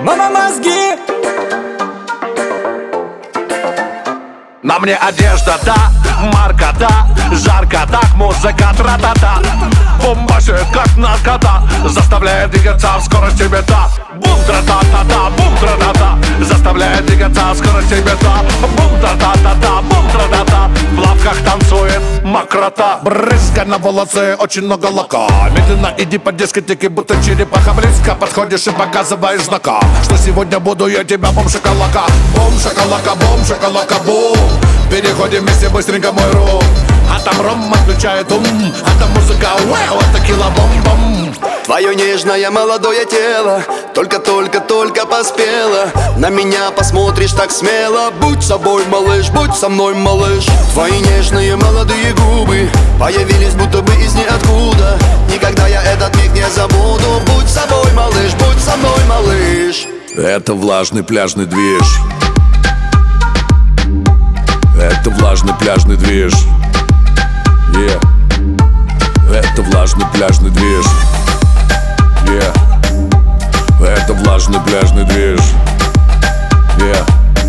мама мозги. На мне одежда, да, марка, да, жарко так, музыка, тра-та-та. Бомбашит, как наркота, заставляет двигаться в скорости бета. Бум, тра-та-та-та, бум, тра-та-та, заставляет двигаться в скорости бета. Бум, тра-та-та-та, бум, тра-та-та, в лавках танцует мокрота. Брызга на волосы, очень много лака. Медленно иди по дискотеке, будто черепаха. Близко подходишь и показываешь знака, что сегодня буду я тебя бом-шоколака. Бом-шоколака, бом-шоколака, бум. Переходим вместе быстренько мой рум. А там ром отключает ум, а там музыка, вау, это кило-бом-бом. Твое нежное молодое тело только-только поспело. На меня посмотришь так смело. Будь собой, малыш, будь со мной, малыш. Твои нежные молодые губы появились будто бы из ниоткуда. Никогда я этот миг не забуду. Будь собой, малыш, будь со мной, малыш. Это влажный пляжный движ. Это влажный пляжный движ. Yeah. Это влажный пляжный движ. Yeah. Это влажный пляжный движ. Yeah.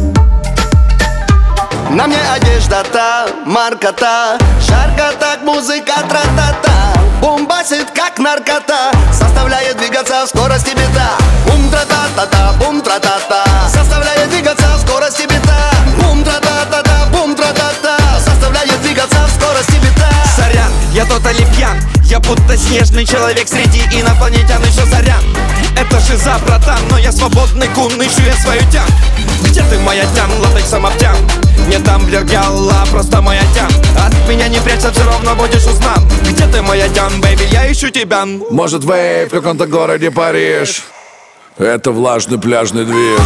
На мне одежда та, марка та, жарко так, музыка тра-та-та. Бомбасит как наркота, заставляет двигаться в скорости бита. Бум тра-та-та-та, бум тра-та-та, заставляет двигаться в скорости бита. Бум тра-та-та-та, бум тра-та-та, заставляет двигаться в скорости бита. Сорян, я тотали пьян, я будто снежный человек среди инопланетян. Еще сорян, это шиза, братан, но я свободный кун, ищу я свою тян. Где ты, моя тян, латексом обтян? Не тамблер, гялла, просто моя тян. От меня не прячься, все равно будешь узнан. Где ты, моя тян, бэйби, я ищу тебя. Может, вейв в каком-то городе Париж. Это влажный пляжный движ.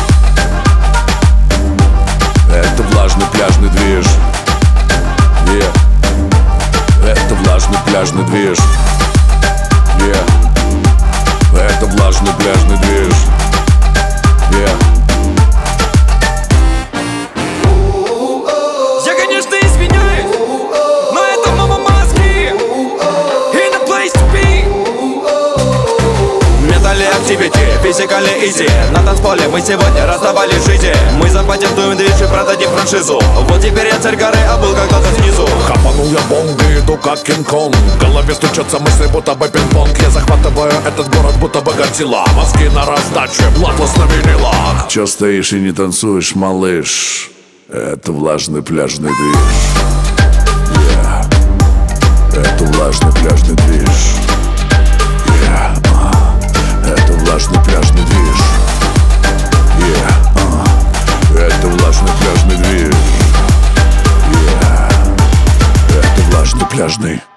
Это влажный пляжный движ. Yeah. Это влажный пляжный движ. Yeah. Это влажный пляжный движ. Yeah. Я, конечно, извиняюсь, но это мама мозги. In the place to be. Металли активити, физикальный изи. На танцполе мы сегодня раздавали жизни. Мы запатентуем движ и продадим франшизу. Вот теперь я царь горы, а был когда-то снизу. Хапанул я бонг и иду как Кинг-Конг. В голове стучатся мысли, будто бы пинг-понг. Я захватываю этот город, будто бы Годзилла. Мозги на раздаче, атлас на винилах. Чё стоишь и не танцуешь, малыш? Это влажный пляжный движ. Yeah. Это влажный пляжный движ. Yeah. Это влажный пляжный движ. Yeah. Это влажный пляжный движ. Yeah. Это влажный пляжный.